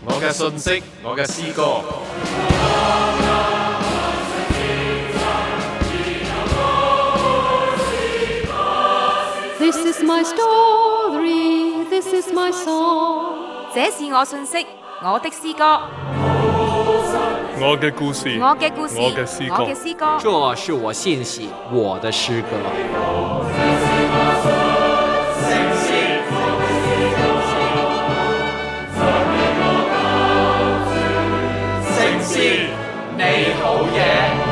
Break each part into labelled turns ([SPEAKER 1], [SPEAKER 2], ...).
[SPEAKER 1] 我嘅信息，我嘅詩歌。
[SPEAKER 2] This is my story, this is my song.
[SPEAKER 3] 這是我信息，我的詩歌。
[SPEAKER 4] 我嘅故事，
[SPEAKER 3] 我嘅故事，
[SPEAKER 4] 我嘅詩歌，
[SPEAKER 3] 我嘅詩歌。
[SPEAKER 5] 這是我信息，我的詩歌。
[SPEAKER 1] 聖詩，你好嘢。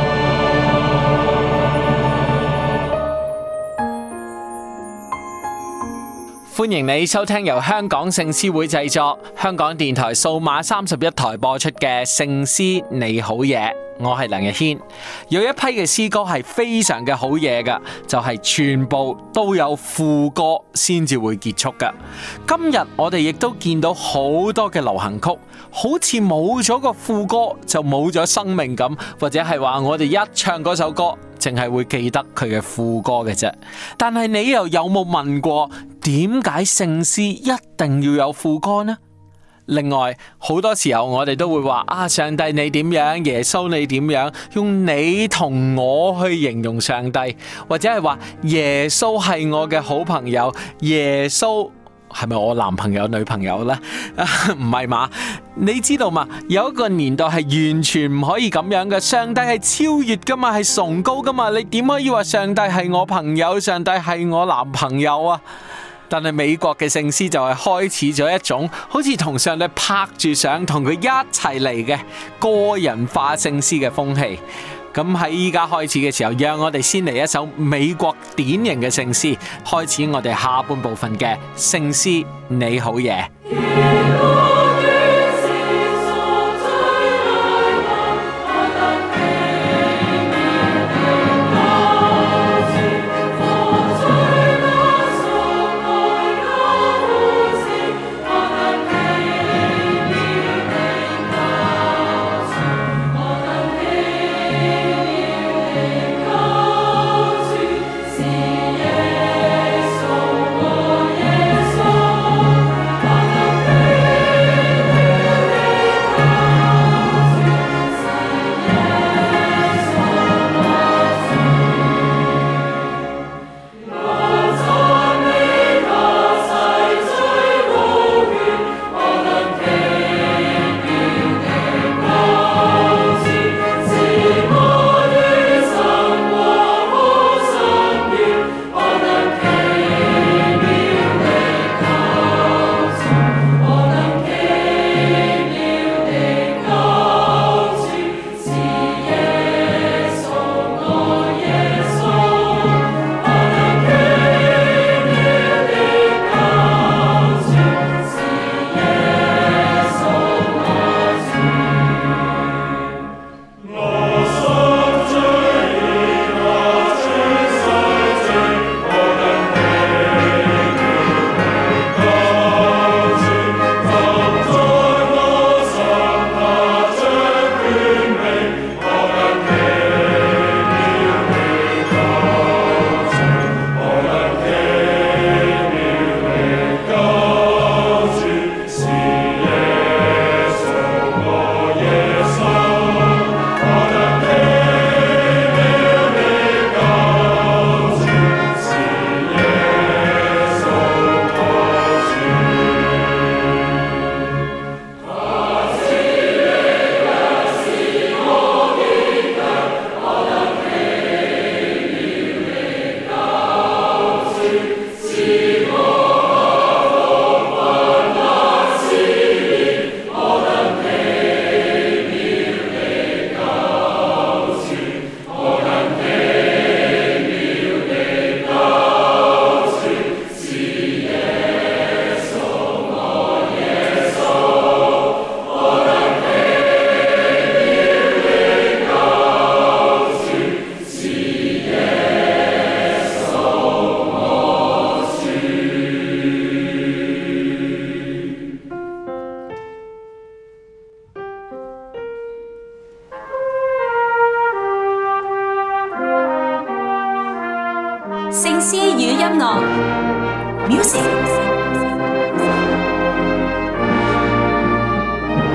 [SPEAKER 5] 歡迎你收聽由香港聖詩會製作、香港電台數碼31台播出嘅聖詩你好嘢。我係梁日軒。有一批嘅詩歌係非常嘅好嘢噶，就係全部都有副歌先至會結束噶。今日我哋亦都見到好多嘅流行曲，好似冇咗個副歌就冇咗生命咁，或者係話我哋一唱嗰首歌，淨係會記得佢嘅副歌嘅啫。但係你又有冇問過，點解聖詩一定要有副歌呢？另外，好多時候我哋都會話啊，上帝你點樣，耶穌你點樣，用你同我去形容上帝，或者係話耶穌係我嘅好朋友，耶穌係咪我男朋友女朋友呢？唔係嘛？你知道嘛？有一個年代係完全唔可以咁樣嘅，上帝係超越噶嘛，係崇高噶嘛，你點可以話上帝係我朋友，上帝係我男朋友啊？但係美國嘅聖詩就係開始咗一種好似同上帝拍住上，同佢一齊嚟嘅個人化聖詩嘅風氣。咁喺依家開始嘅時候，讓我哋先嚟一首美國典型嘅聖詩，開始我哋下半部分嘅聖詩你好嘢。
[SPEAKER 6] 聖詩與音樂 Music。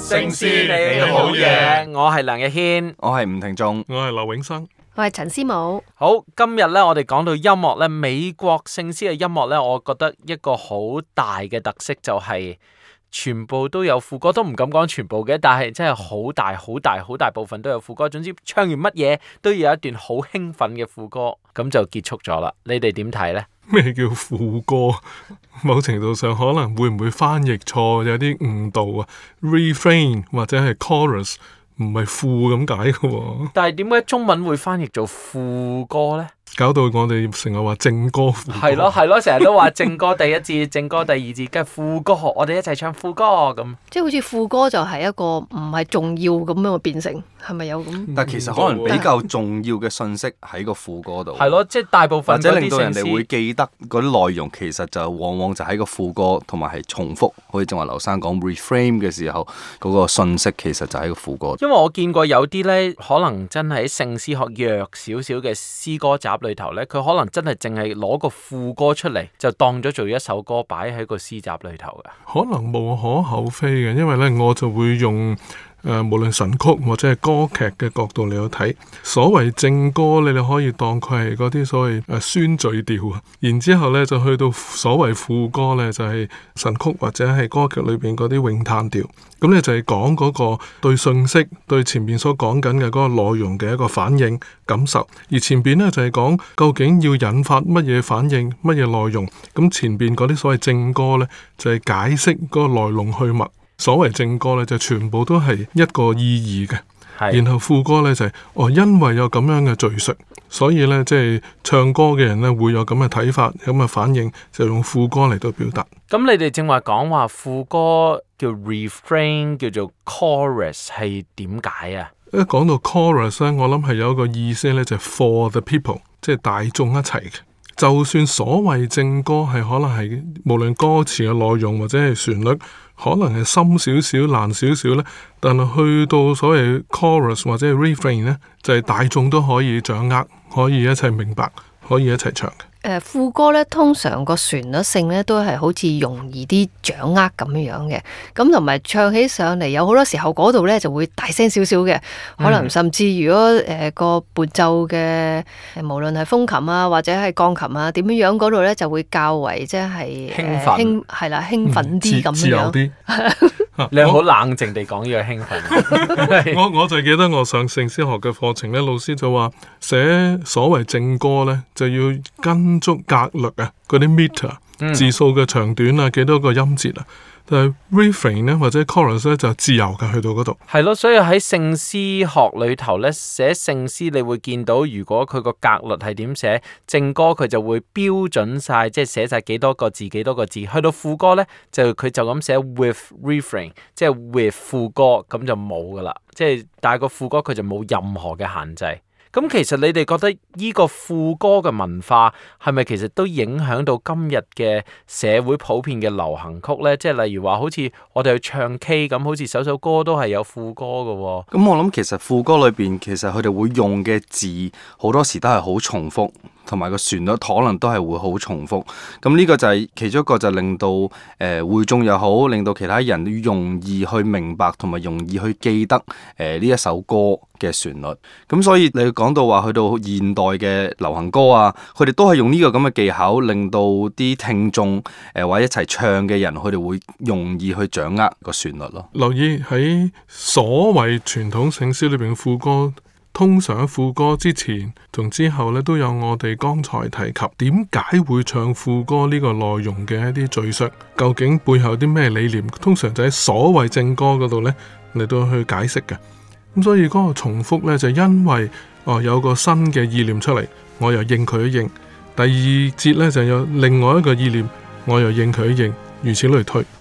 [SPEAKER 1] 聖詩你好嘢，
[SPEAKER 5] 我係梁日軒。
[SPEAKER 7] 我係吳庭仲，
[SPEAKER 4] 我係劉永生。
[SPEAKER 2] 我係陳思武。
[SPEAKER 5] 好，今日咧我哋講到音樂咧，美國聖詩嘅音樂咧，我覺得一個好大嘅特色就係全部都有副歌，都唔敢講全部嘅，但係真係好大部分都有副歌。總之唱完乜嘢都要有一段好興奮嘅副歌，咁就結束咗啦。你哋點睇呢？
[SPEAKER 4] 咩叫副歌？某程度上可能會唔會翻譯錯，有啲誤導啊 ？Refrain 或者係 chorus 唔係副咁解嘅喎。
[SPEAKER 5] 但係點解中文會翻譯做副歌呢？
[SPEAKER 4] 搞到我哋成日話正歌副歌。
[SPEAKER 5] 係咯，成日都話正歌第一節、正歌第二節，跟住副歌，我哋一齊唱副歌咁。
[SPEAKER 2] 即係好似副歌就係一個唔係重要咁樣變成，係咪有咁？
[SPEAKER 7] 但其實可能比較重要嘅信息喺個副歌度。
[SPEAKER 5] 係咯，即係大部分
[SPEAKER 7] 或者令到人哋會記得嗰啲內容，其實就往往就喺個副歌同埋係重複。好似正話劉生講 reframe 嘅時候，嗰個信息其實就喺個副歌。
[SPEAKER 5] 因為我見過有啲咧，可能真係喺聖詩學弱少少嘅詩歌集裏頭咧，佢可能真係淨係攞個副歌出嚟，就當咗做一首歌擺喺個詩集裏頭嘅。
[SPEAKER 4] 可能無可厚非嘅，因為咧我就會用無論神曲或者係歌劇嘅角度嚟去睇。所謂正歌你哋可以當佢係嗰啲所謂宣敘調啊，然之後咧就去到所謂副歌咧就係神曲或者係歌劇裏邊嗰啲詠嘆調。咁咧就係講嗰個對信息、對前面所講緊嘅嗰個內容嘅一個反應感受，而前邊咧就係講究竟要引發乜嘢反應、乜嘢內容。咁前邊嗰啲所謂正歌咧就係解釋嗰個來龍去脈。所謂正歌咧就全部都係一個意義嘅，然後副歌咧就係因為有咁樣嘅敘述，所以咧即係唱歌嘅人咧會有咁嘅睇法、咁嘅反應，就用副歌嚟到表達。
[SPEAKER 5] 咁你哋正話講話副歌叫 refrain 叫做 chorus 係點解啊？
[SPEAKER 4] 一講到 chorus 咧，我諗係有一個意思咧，就係 for the people， 即係大眾一齊嘅。就算所謂正歌係可能係無論歌詞嘅內容或者係旋律，可能係深少少、難少少咧，但係去到所謂 chorus 或者係 refrain 咧，就係大眾都可以掌握，可以一齊明白，可以一齊唱嘅。
[SPEAKER 2] 副歌咧，通常個旋律性咧都係好似容易啲掌握咁樣嘅，咁同埋唱起上嚟有好多時候嗰度咧就會大聲少少嘅，可能甚至如果個伴奏嘅無論係風琴啊或者係鋼琴啊點樣嗰度咧就會較為即係興奮啲咁樣。
[SPEAKER 4] 自由啲。
[SPEAKER 5] 你好冷靜地講呢個興奮。
[SPEAKER 4] 我就記得我上聖詩學嘅課程咧，老師就話寫所謂正歌咧就要跟足格律啊，嗰啲 meter 字數嘅長短啊，幾多個音節啊。但係 refrain 咧或者 chorus 咧就自由嘅，去到嗰度。係
[SPEAKER 5] 咯，所以喺聖詩學裏頭咧寫聖詩，你會見到如果佢個格律係點寫，正歌佢就會標準晒，即係寫晒幾多個字。去到副歌咧佢就咁寫 with refrain， 即係 with 副歌，咁就冇噶啦。即係但係個副歌佢就冇任何嘅限制。咁其實你哋覺得呢個副歌嘅文化係咪其實都影響到今日嘅社會普遍嘅流行曲呢？即係例如話好似我哋去唱 K 咁，好似首歌都係有副歌嘅喎。
[SPEAKER 7] 咁我諗其實副歌裏邊其實佢哋會用嘅字好多時都係好重複，同埋個旋律可能都係會好重複。咁呢個就係其中一個，就令到會眾又好，令到其他人容易去明白同埋容易去記得呢一首歌嘅旋律。咁所以你講到話去到現代嘅流行歌啊，佢哋都係用呢個咁嘅技巧，令到啲聽眾或者一齊唱嘅人，佢哋會容易去掌握個旋律咯。
[SPEAKER 4] 留意喺所謂傳統聖詩裏邊嘅副歌，通常喺副歌之前同之後咧都有我哋剛才提及點解會唱副歌呢個內容嘅一啲敘述，究竟背後有啲咩理念？通常就喺所謂正歌嗰度咧嚟到去解釋嘅。咁所以嗰個重複咧就因為有個新嘅意念出嚟，我又應佢一應。第二節咧就有另外一個意念，我又應佢一應，如此類推。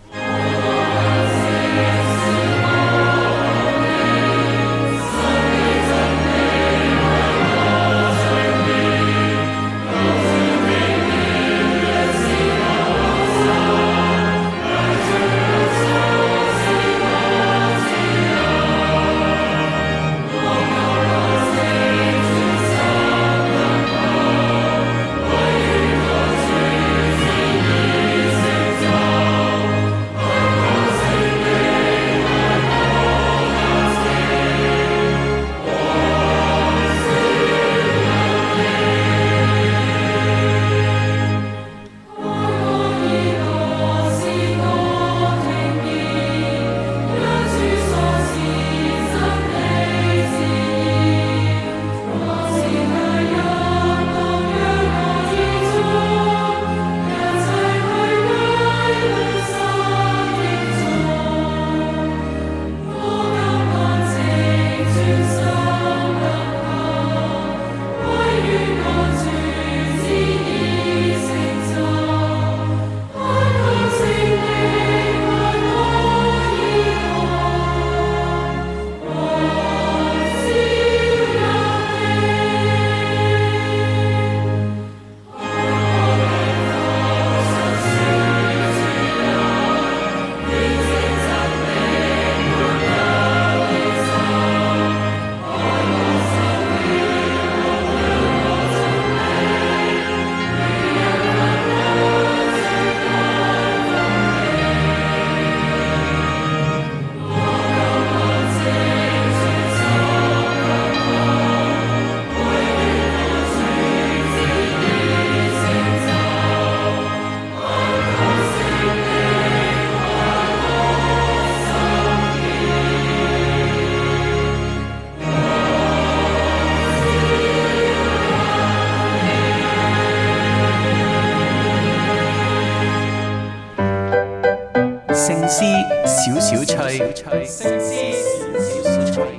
[SPEAKER 5] 詩小小趣，聖詩小小趣。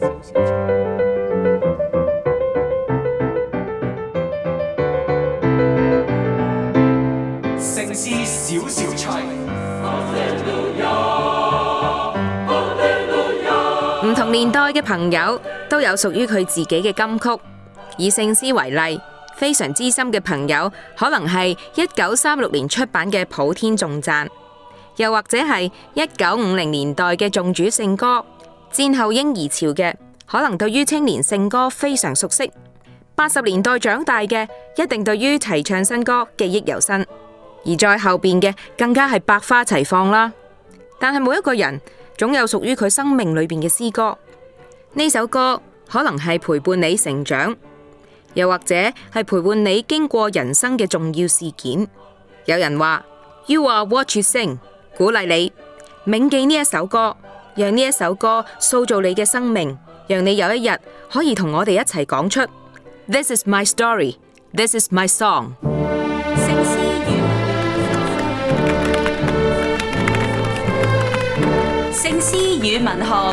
[SPEAKER 5] 聖詩小小趣。
[SPEAKER 3] 唔同年代嘅朋友都有屬於佢自己嘅金曲。以聖詩為例，非常資深嘅朋友可能係1936年出版嘅《普天頌讚》，又或者係1950年代嘅頌主聖歌。戰後嬰兒潮嘅可能對於青年聖歌非常熟悉。80年代長大嘅一定對於齊唱新歌記憶猶新，而在後邊嘅更加係百花齊放啦。但係每一個人總有屬於佢生命裏邊嘅詩歌，呢首歌可能係陪伴你成長，又或者係陪伴你經過人生嘅重要事件。有人話 You are what you sing， 鼓勵你銘記呢一首歌，讓呢一首歌塑造你嘅生命，讓你有一日可以同我哋一齊講出 This is my story, this is my song。
[SPEAKER 6] 聖詩與文學，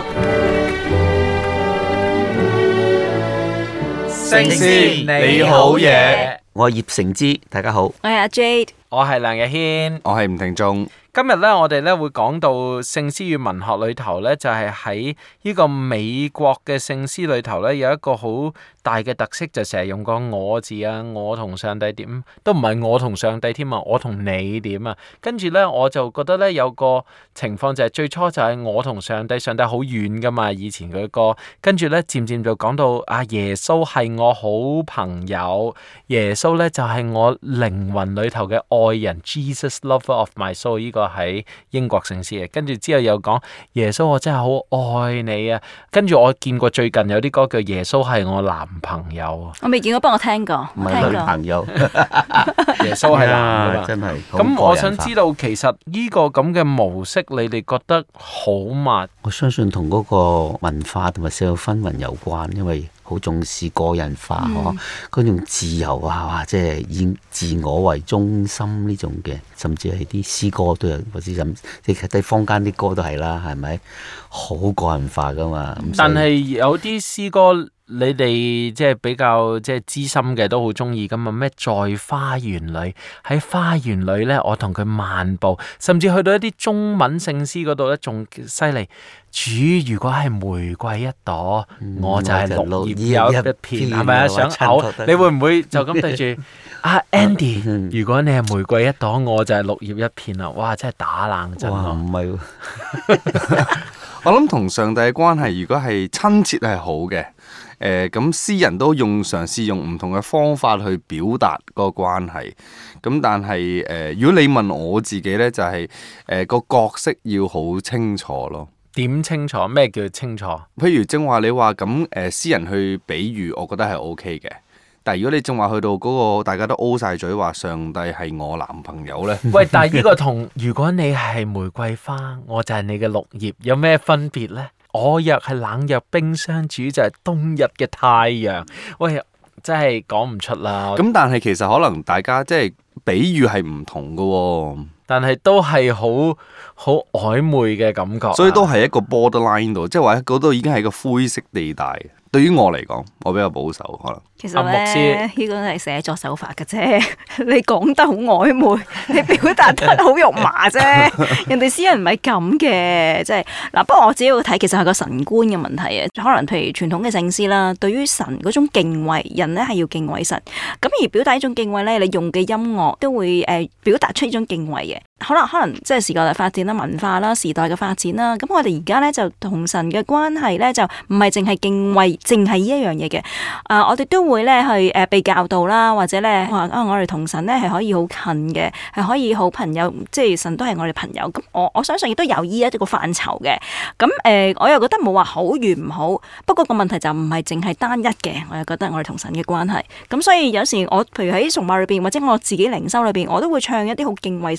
[SPEAKER 1] 聖詩你好嘢，
[SPEAKER 8] 我係葉成之，大家好。
[SPEAKER 6] 我係阿 Jade，
[SPEAKER 5] 我係梁日軒，
[SPEAKER 7] 我係吳庭仲。
[SPEAKER 5] 今日咧，我哋咧會講到聖詩與文學裏頭咧，就係喺呢個美國嘅聖詩裏頭咧，有一個好大嘅特色，就成日用個我字啊，我同上帝點，都唔係我同上帝添啊，我同你點啊。跟住咧，我就覺得咧有個情況就係最初就係我同上帝，上帝好遠噶嘛，以前佢歌，跟住咧漸漸就講到啊，耶穌係我好朋友，耶穌咧就係我靈魂裏頭嘅愛人 ，Jesus lover of my soul， 呢個喺英國聖詩嘅。跟住之後又講耶穌我真係好愛你啊。跟住我見過最近有啲歌叫耶穌係我男朋友，
[SPEAKER 6] 我未見過，不過我聽過，
[SPEAKER 8] 唔係女朋友，
[SPEAKER 5] 耶穌係男噶嘛，
[SPEAKER 8] 真係。
[SPEAKER 5] 咁我想知道，其實呢個咁嘅模式，你哋覺得好嗎？
[SPEAKER 8] 我相信同嗰個文化同埋社會氛圍有關，因為好重視個人化嗰種自由啊，即係以自我為中心呢種嘅，甚至係啲詩歌都有，或者即係睇坊間啲歌都係啦，係咪？好個人化噶嘛。
[SPEAKER 5] 但係有啲詩歌，你哋即係比較即係資深嘅都好中意噶嘛？咩在花園裏，喺花園裏咧，我同佢漫步，甚至去到一啲中文聖詩嗰度咧，仲犀利。主如果係玫瑰一朵，我就係綠葉有一片，係咪啊？想嘔，你會唔會就咁對住啊 Andy？如果你係玫瑰一朵，我就係綠葉一片啊！哇，真係打冷震啊！
[SPEAKER 8] 唔係，
[SPEAKER 7] 我諗同上帝嘅關係，如果係親切係好嘅。咁詩人都嘗試用唔同嘅方法去表達嗰個關係。咁但係如果你問我自己呢，就係個角色要好清楚咯。
[SPEAKER 5] 點清楚？咩叫清楚？
[SPEAKER 7] 譬如正話你話咁詩人去比喻，我覺得係 OK 嘅。但係如果你正話去到嗰個大家都 O 晒嘴話上帝係我男朋友呢？
[SPEAKER 5] 喂，但係呢個同如果你係玫瑰花，我就係你嘅綠葉，有咩分別呢？我若係冷若冰霜，主就係冬日嘅太陽。喂，真係講唔出啦。
[SPEAKER 7] 咁但係其實可能大家即係比喻係唔同㗎喎，
[SPEAKER 5] 但係都係好曖昧嘅感覺，
[SPEAKER 7] 所以都係一個 borderline 度，即係話嗰度已經係個灰色地帶。對於我嚟講，我比較保守可能。
[SPEAKER 6] 其實咧，呢個係寫作手法嘅啫。你講得好曖昧，你表達得好肉麻啫。人哋詩人唔係咁嘅，即係嗱。不過我只要睇，其實係個神觀嘅問題啊。可能譬如傳統嘅聖詩啦，對於神嗰種敬畏，人咧係要敬畏神。咁而表達呢種敬畏咧，你用嘅音樂都會表達出呢種敬畏嘅。可能即係時代嘅發展啦、文化啦、時代嘅發展啦。咁我哋而家咧就同神嘅關係咧，就唔係淨係敬畏，淨係呢一樣嘢嘅。我哋都會咧去被教導啦，或者咧話我哋同神咧係可以好近嘅，係可以好朋友，即係神都係我哋朋友。咁我相信亦都有呢一個範疇嘅。咁我又覺得冇話好與唔好，不過個問題就唔係淨係單一嘅。我又覺得我哋同神嘅關係。咁所以有時我譬如喺崇拜裏邊，或者我自己靈修裏邊，我都會唱一啲好敬畏神嘅詩歌。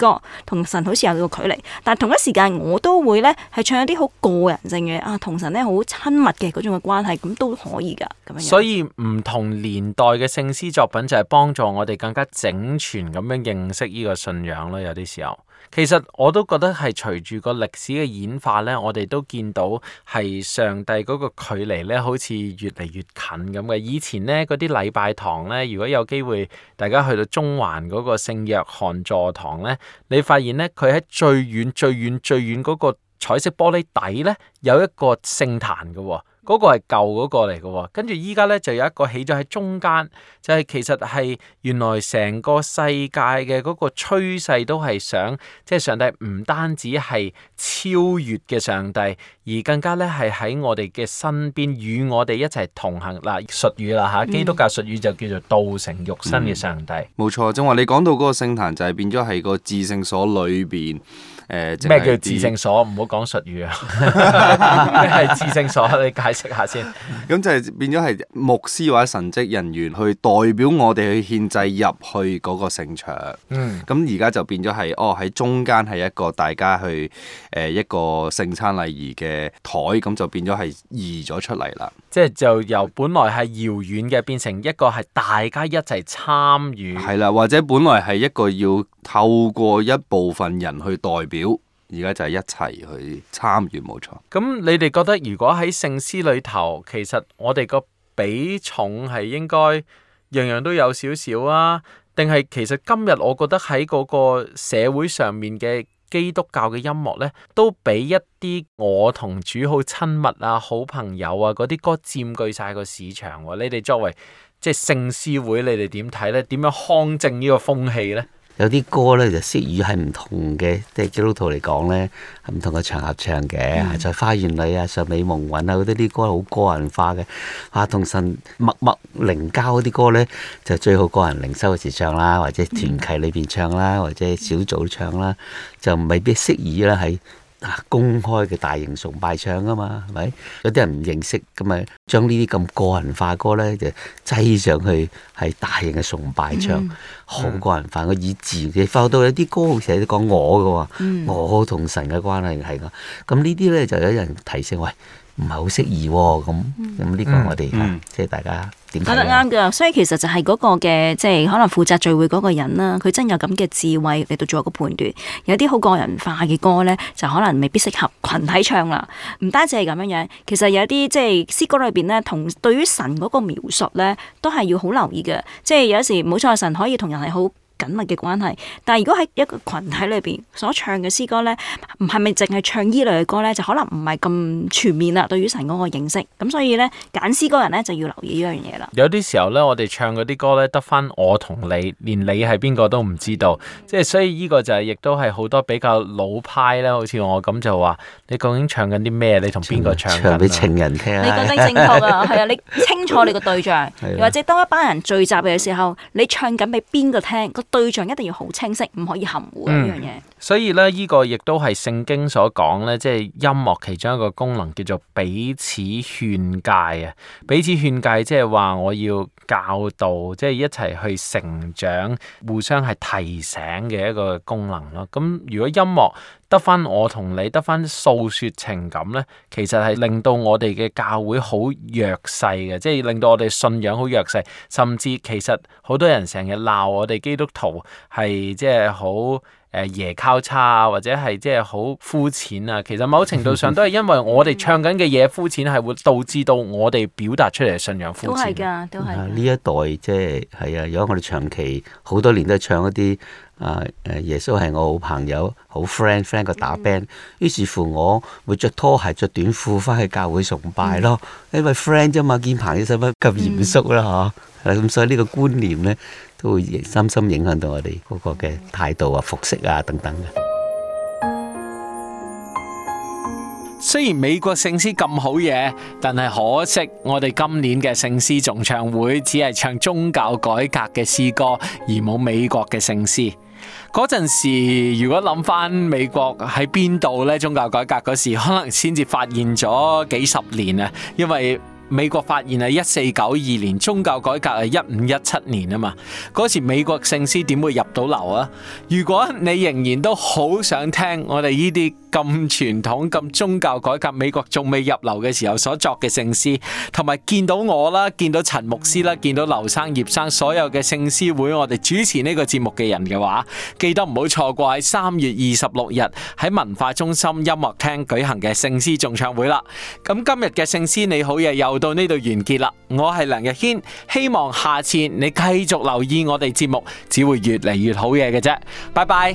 [SPEAKER 6] 歌，同神好似有個距離。但係同一時間我都會咧係唱一啲好個人性嘅同神咧好親密嘅嗰種嘅關係，咁都可以㗎咁樣。
[SPEAKER 5] 所以唔同年代嘅聖詩作品就係幫助我哋更加整全咁樣認識呢個信仰咯。有啲時候，其實我都覺得係隨住個歷史嘅演化咧，我哋都見到係上帝嗰個距離咧，好似越嚟越近咁嘅。以前咧嗰啲禮拜堂咧，如果有機會大家去到中環嗰個聖約翰座堂咧，你發現咧佢喺最遠嗰個彩色玻璃底咧有一個聖壇嘅喎。嗰個係舊嗰個嚟嘅喎，跟住依家咧就有一個起咗喺中間，就係其實係原來成個世界嘅嗰個趨勢都係想，即係上帝唔單止係超越嘅上帝，而更加咧係喺我哋嘅身邊與我哋一齊同行。嗱，術語啦嚇，基督教術語就叫做道成肉身嘅上帝。
[SPEAKER 7] 冇錯，正話你講到嗰個聖壇就係變咗係個至聖所裏邊。
[SPEAKER 5] 咩叫至聖所？唔好講術語啊！咩係至聖所？你解釋下先。
[SPEAKER 7] 咁就係變咗係牧師或者神職人員去代表我哋去獻祭入去嗰個聖場。咁而家就變咗係喺中間係一個大家去一個聖餐禮儀嘅台，咁就變咗係移咗出嚟啦。
[SPEAKER 5] 即係就由本來係遙遠嘅變成一個係大家一齊參與。
[SPEAKER 7] 係啦，或者本來係一個要透過一部分人去代表，而家就係一齊去參與，冇錯。
[SPEAKER 5] 咁你哋覺得如果喺聖詩裏頭，其實我哋個比重係應該樣樣都有少少啊？定係其實今日我覺得喺嗰個社會上面嘅基督教嘅音樂呢，都俾一啲我同主好親密啊、好朋友啊嗰啲歌佔據晒個市場喎。你哋作為即係聖詩會，你哋點睇呢？點樣匡正呢個風氣呢？
[SPEAKER 8] 有啲歌咧就適宜喺唔同嘅，即係基督徒嚟講咧，唔同嘅場合唱嘅，在花園裏啊、尚美蒙雲啊嗰啲歌好個人化嘅，同神默默靈交嗰啲歌咧，就最好個人靈修嗰時唱啦，或者團契裏邊唱啦，或者小組唱啦，就未必適宜啦喺公開嘅大型崇拜唱啊嘛，係咪？有啲人唔認識咁啊，將呢啲咁個人化歌咧就擠上去係大型嘅崇拜唱，好個人化。我以自己發到有啲歌好似係講我嘅喎，我同神嘅關係係㗎。咁呢啲咧就有人提醒，喂，唔係好適宜喎。咁呢個我哋即係大家點睇？
[SPEAKER 6] 講得啱㗎，所以其實就係嗰個嘅即係可能負責聚會嗰個人啦，佢真有咁嘅智慧嚟到做一個判斷。有啲好個人化嘅歌咧，就可能未必適合群體唱啦。唔單止係咁樣樣，其實有啲即係詩歌裏邊咧，同對於神嗰個描述咧，都係要好留意嘅。即係有時冇錯，神可以同人係好緊密嘅關係，但係如果喺一個群體裏邊所唱嘅詩歌咧，唔係咪淨係唱依類嘅歌咧，就可能唔係咁全面啦。對於神嗰個認識，咁所以咧揀詩歌人咧就要留意呢樣嘢啦。
[SPEAKER 5] 有啲時候咧，我哋唱嗰啲歌咧，得翻我同你，連你係邊個都唔知道，即係所以呢個就係亦都係好多比較老派咧，好似我咁就話，你究竟唱緊啲咩？你同邊個唱緊？
[SPEAKER 8] 唱俾情人聽。
[SPEAKER 6] 你覺得正確啊？係啊，你清楚你個對象，又或者當一班人聚集嘅時候，你唱緊俾邊個聽？對象一定要好清晰，唔可以含糊呢樣嘢。
[SPEAKER 5] 所以咧，呢個亦都係聖經所講咧，即係音樂其中一個功能叫做彼此勸誡啊。彼此勸誡即係話我要教導，即係一齊去成長，互相係提醒嘅一個功能咯。咁如果音樂得翻我同你，得翻訴說情感咧，其實係令到我哋嘅教會好弱勢嘅，即係令到我哋信仰好弱勢，甚至其實好多人成日鬧我哋基督徒係即係好耶交叉啊，或者係即係好膚淺啊。其實某程度上都係因為我哋唱緊嘅嘢膚淺，係會導致到我哋表達出嚟嘅信仰膚淺。
[SPEAKER 6] 都係㗎，都係。
[SPEAKER 8] 呢一代即係啊，如果我哋長期好多年都係唱一啲耶穌係我好朋友，好 friend 個打 band，於是乎我會着拖鞋着短褲翻去教會崇拜咯，因為 friend 啫嘛，見朋友使乜咁嚴肅啦嚇？咁所以呢個觀念咧都會深深影響到我哋嗰個嘅態度啊、服飾啊等等嘅。
[SPEAKER 5] 雖然美國聖詩咁好嘢，但係可惜我哋今年嘅聖詩頌唱會只係唱宗教改革嘅詩歌，而冇美國嘅聖詩。嗰陣時，如果諗翻美國喺邊度呢？宗教改革嗰時，可能先至發現咗幾十年啊，因為美國發現係1492年，宗教改革係1517年啊嘛。嗰時美國聖詩點會入到流啊？如果你仍然都好想聽我哋呢啲咁傳統、咁宗教改革美國仲未入流嘅時候所作嘅聖詩，同埋見到我啦，見到陳牧師啦，見到劉生、葉生所有嘅聖詩會我哋主持呢個節目嘅人嘅話，記得唔好錯過喺3月26日喺文化中心音樂廳舉行嘅聖詩頌唱會啦。咁今日嘅聖詩你好嘢又到呢度完結啦。我係梁日軒，希望下次你繼續留意我哋節目，只會越嚟越好嘢嘅啫。拜拜。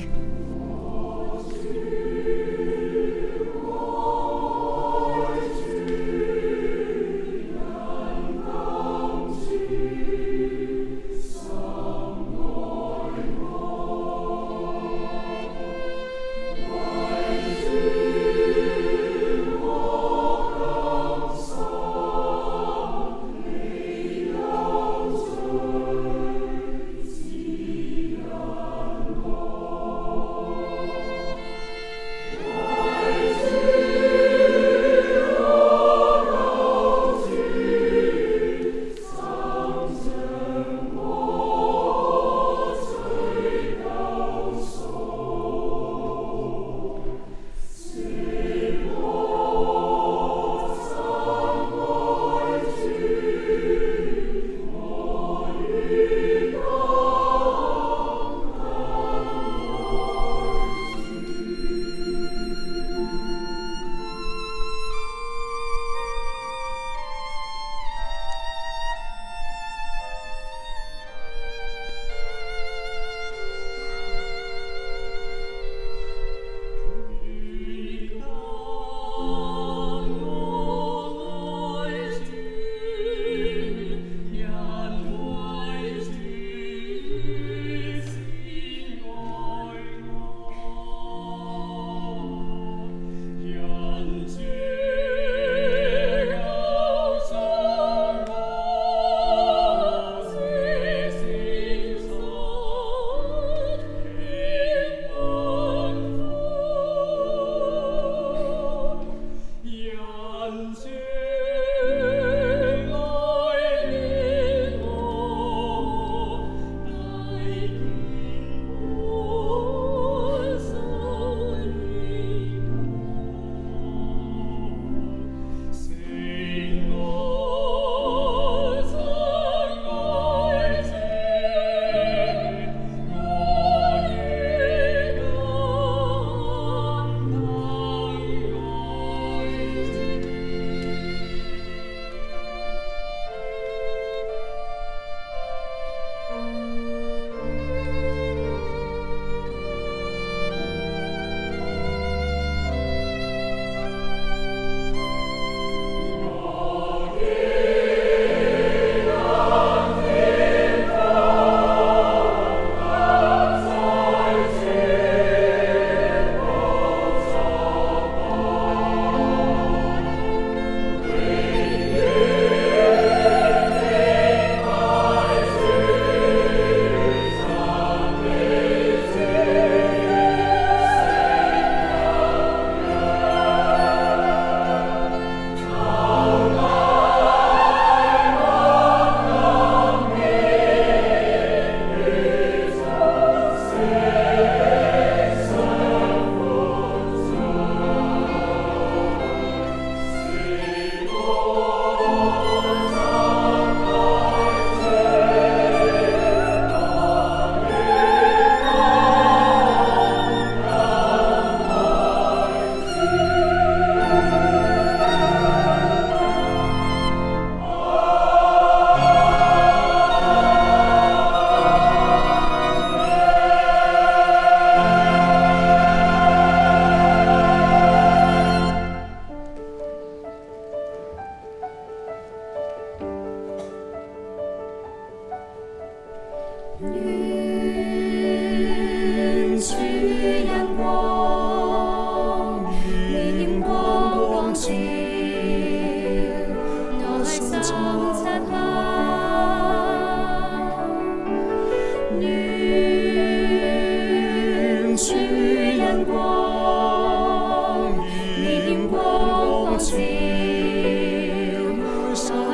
[SPEAKER 9] 照，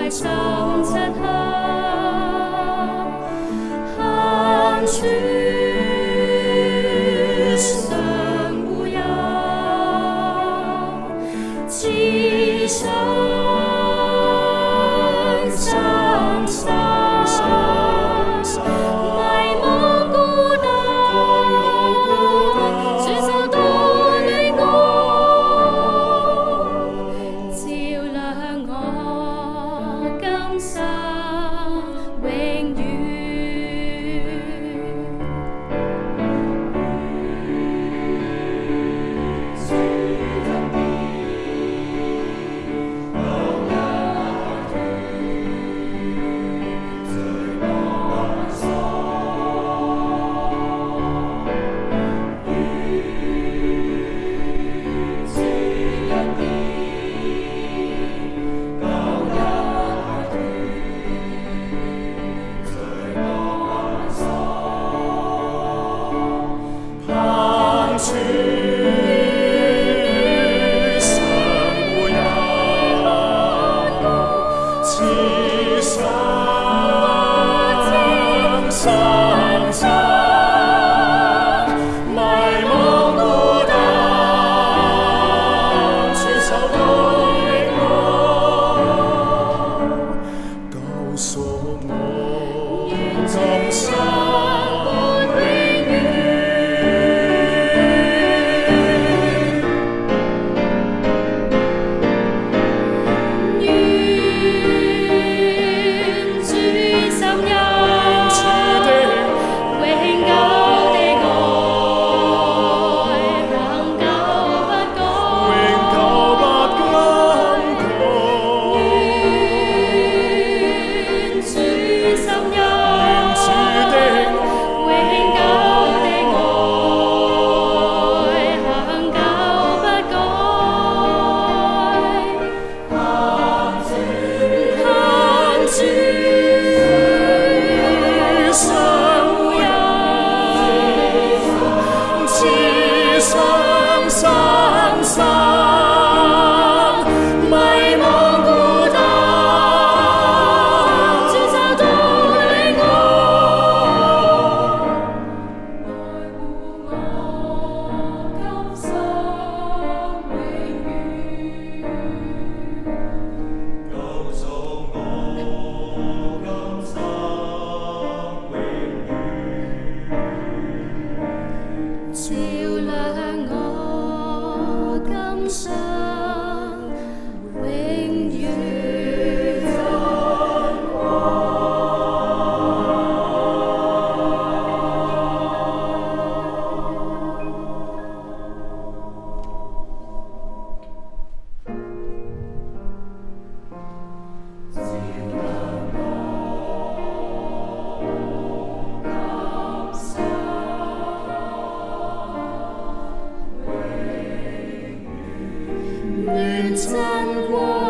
[SPEAKER 9] 愿真光。